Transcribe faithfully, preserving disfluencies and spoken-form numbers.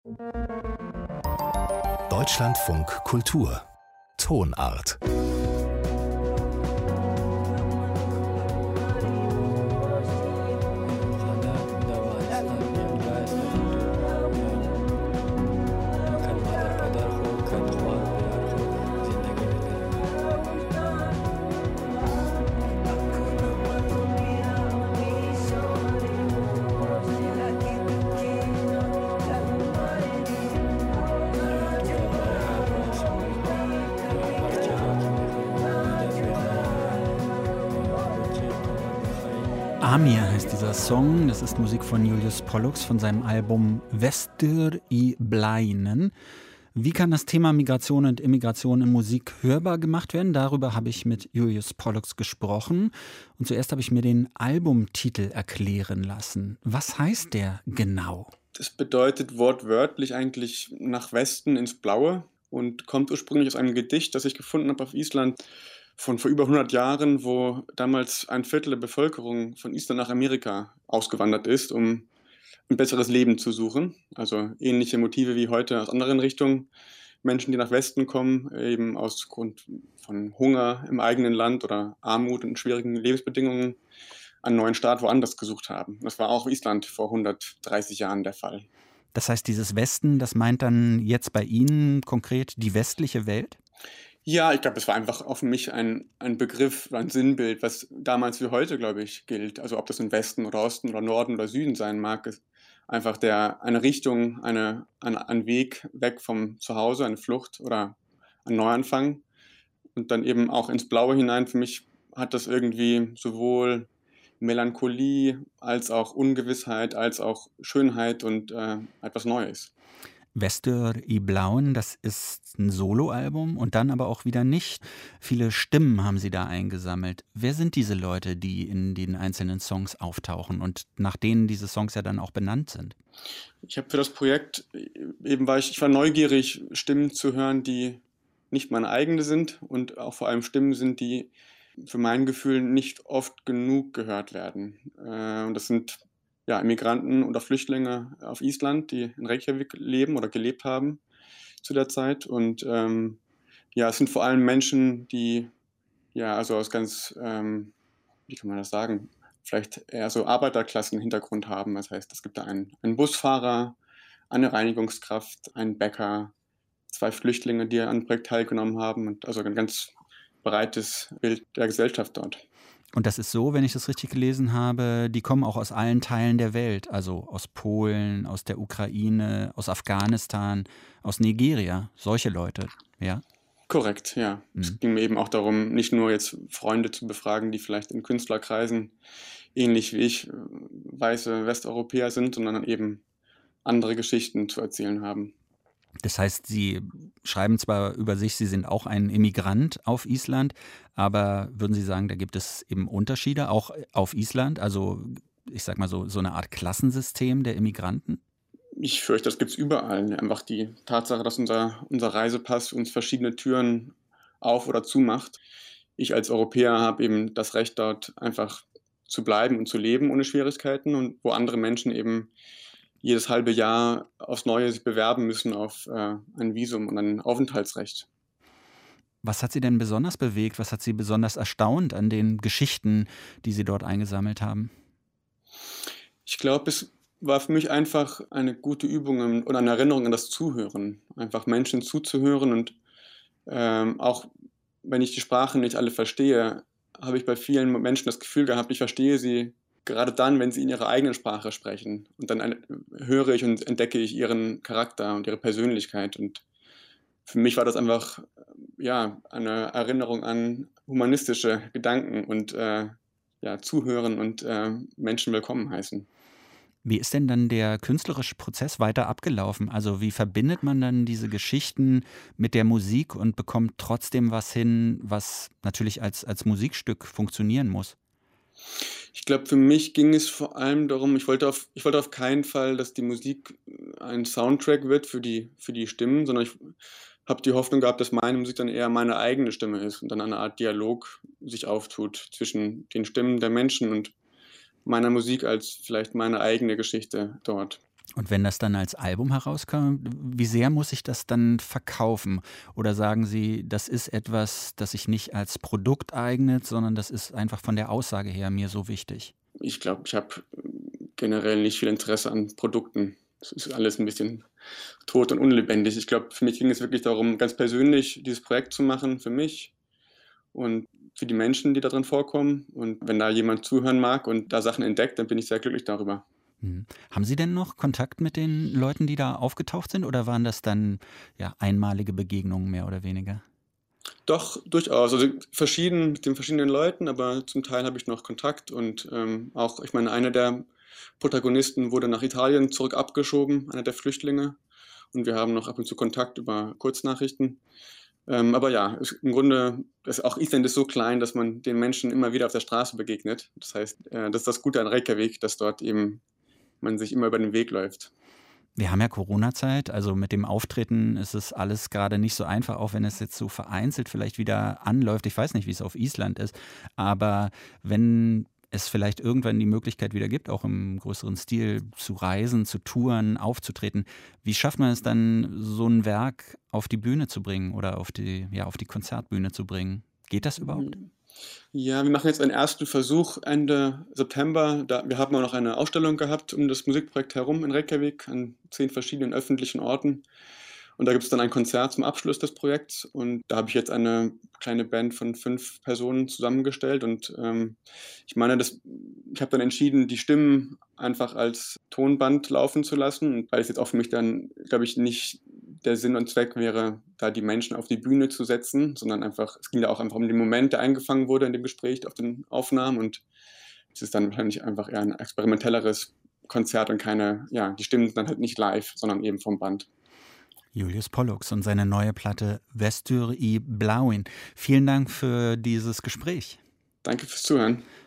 Deutschlandfunk Kultur Tonart. Amir heißt dieser Song, das ist Musik von Julius Pollux von seinem Album Vestur i Blainen. Wie kann das Thema Migration und Immigration in Musik hörbar gemacht werden? Darüber habe ich mit Julius Pollux gesprochen. Und zuerst habe ich mir den Albumtitel erklären lassen. Was heißt der genau? Das bedeutet wortwörtlich eigentlich nach Westen ins Blaue und kommt ursprünglich aus einem Gedicht, das ich gefunden habe auf Island von vor über hundert Jahren, wo damals ein Viertel der Bevölkerung von Island nach Amerika ausgewandert ist, um ein besseres Leben zu suchen. Also ähnliche Motive wie heute aus anderen Richtungen. Menschen, die nach Westen kommen, eben aus Grund von Hunger im eigenen Land oder Armut und schwierigen Lebensbedingungen, einen neuen Start woanders gesucht haben. Das war auch Island vor hundertdreißig Jahren der Fall. Das heißt, dieses Westen, das meint dann jetzt bei Ihnen konkret die westliche Welt? Ja, ich glaube, es war einfach auch für mich ein, ein Begriff, ein Sinnbild, was damals wie heute, glaube ich, gilt. Also ob das im Westen oder Osten oder Norden oder Süden sein mag, ist einfach der, eine Richtung, eine, ein, ein Weg weg vom Zuhause, eine Flucht oder ein Neuanfang. Und dann eben auch ins Blaue hinein. Für mich hat das irgendwie sowohl Melancholie als auch Ungewissheit, als auch Schönheit und äh, etwas Neues. Vestur i Blauen, das ist ein Soloalbum und dann aber auch wieder nicht. Viele Stimmen haben Sie da eingesammelt. Wer sind diese Leute, die in den einzelnen Songs auftauchen und nach denen diese Songs ja dann auch benannt sind? Ich habe für das Projekt, eben war ich, ich war neugierig, Stimmen zu hören, die nicht meine eigene sind und auch vor allem Stimmen sind, die für mein Gefühl nicht oft genug gehört werden. Äh, und das sind ja, Immigranten oder Flüchtlinge auf Island, die in Reykjavik leben oder gelebt haben zu der Zeit. Und ähm, ja, es sind vor allem Menschen, die ja, also aus ganz, ähm, wie kann man das sagen, vielleicht eher so Arbeiterklassen-Hintergrund haben. Das heißt, es gibt da einen, einen Busfahrer, eine Reinigungskraft, einen Bäcker, zwei Flüchtlinge, die an einem Projekt teilgenommen haben. Und also ein ganz breites Bild der Gesellschaft dort. Und das ist so, wenn ich das richtig gelesen habe, die kommen auch aus allen Teilen der Welt, also aus Polen, aus der Ukraine, aus Afghanistan, aus Nigeria, solche Leute, ja? Korrekt, ja. Mhm. Es ging mir eben auch darum, nicht nur jetzt Freunde zu befragen, die vielleicht in Künstlerkreisen ähnlich wie ich weiße Westeuropäer sind, sondern eben andere Geschichten zu erzählen haben. Das heißt, Sie schreiben zwar über sich, Sie sind auch ein Immigrant auf Island, aber würden Sie sagen, da gibt es eben Unterschiede auch auf Island? Also ich sag mal so, so eine Art Klassensystem der Immigranten? Ich fürchte, das gibt es überall. Einfach die Tatsache, dass unser, unser Reisepass uns verschiedene Türen auf- oder zumacht. Ich als Europäer habe eben das Recht, dort einfach zu bleiben und zu leben ohne Schwierigkeiten und wo andere Menschen eben jedes halbe Jahr aufs Neue sich bewerben müssen auf äh, ein Visum und ein Aufenthaltsrecht. Was hat Sie denn besonders bewegt? Was hat Sie besonders erstaunt an den Geschichten, die Sie dort eingesammelt haben? Ich glaube, es war für mich einfach eine gute Übung oder eine Erinnerung an das Zuhören. Einfach Menschen zuzuhören und ähm, auch wenn ich die Sprachen nicht alle verstehe, habe ich bei vielen Menschen das Gefühl gehabt, ich verstehe sie gerade dann, wenn sie in ihrer eigenen Sprache sprechen. Und dann eine, höre ich und entdecke ich ihren Charakter und ihre Persönlichkeit. Und für mich war das einfach ja, eine Erinnerung an humanistische Gedanken und äh, ja, zuhören und äh, Menschen willkommen heißen. Wie ist denn dann der künstlerische Prozess weiter abgelaufen? Also wie verbindet man dann diese Geschichten mit der Musik und bekommt trotzdem was hin, was natürlich als, als Musikstück funktionieren muss? Ich glaube, für mich ging es vor allem darum, ich wollte auf, ich wollte auf keinen Fall, dass die Musik ein Soundtrack wird für die, für die Stimmen, sondern ich habe die Hoffnung gehabt, dass meine Musik dann eher meine eigene Stimme ist und dann eine Art Dialog sich auftut zwischen den Stimmen der Menschen und meiner Musik als vielleicht meine eigene Geschichte dort. Und wenn das dann als Album herauskommt, wie sehr muss ich das dann verkaufen? Oder sagen Sie, das ist etwas, das sich nicht als Produkt eignet, sondern das ist einfach von der Aussage her mir so wichtig? Ich glaube, ich habe generell nicht viel Interesse an Produkten. Es ist alles ein bisschen tot und unlebendig. Ich glaube, für mich ging es wirklich darum, ganz persönlich dieses Projekt zu machen, für mich und für die Menschen, die da drin vorkommen. Und wenn da jemand zuhören mag und da Sachen entdeckt, dann bin ich sehr glücklich darüber. Mhm. Haben Sie denn noch Kontakt mit den Leuten, die da aufgetaucht sind, oder waren das dann ja einmalige Begegnungen mehr oder weniger? Doch, durchaus. Also verschieden mit den verschiedenen Leuten, aber zum Teil habe ich noch Kontakt und ähm, auch, ich meine, einer der Protagonisten wurde nach Italien zurück abgeschoben, einer der Flüchtlinge. Und wir haben noch ab und zu Kontakt über Kurznachrichten. Ähm, aber ja, es, im Grunde ist auch Island ist so klein, dass man den Menschen immer wieder auf der Straße begegnet. Das heißt, äh, das ist das Gute an Reykjavik, dass dort eben man sich immer über den Weg läuft. Wir haben ja Corona-Zeit, also mit dem Auftreten ist es alles gerade nicht so einfach, auch wenn es jetzt so vereinzelt vielleicht wieder anläuft. Ich weiß nicht, wie es auf Island ist, aber wenn es vielleicht irgendwann die Möglichkeit wieder gibt, auch im größeren Stil zu reisen, zu touren, aufzutreten, wie schafft man es dann, so ein Werk auf die Bühne zu bringen oder auf die, ja, auf die Konzertbühne zu bringen? Geht das überhaupt? Ja, wir machen jetzt einen ersten Versuch Ende September. Da, wir haben auch noch eine Ausstellung gehabt um das Musikprojekt herum in Reykjavik an zehn verschiedenen öffentlichen Orten. Und da gibt es dann ein Konzert zum Abschluss des Projekts. Und da habe ich jetzt eine kleine Band von fünf Personen zusammengestellt. Und ähm, ich meine, das, ich habe dann entschieden, die Stimmen einfach als Tonband laufen zu lassen. Und weil es jetzt auch für mich dann, glaube ich, nicht der Sinn und Zweck wäre, da die Menschen auf die Bühne zu setzen, sondern einfach, es ging da auch einfach um den Moment, der eingefangen wurde in dem Gespräch auf den Aufnahmen. Und es ist dann wahrscheinlich einfach eher ein experimentelleres Konzert und keine, ja, die Stimmen sind dann halt nicht live, sondern eben vom Band. Julius Pollux und seine neue Platte Vestur i Blauin. Vielen Dank für dieses Gespräch. Danke fürs Zuhören.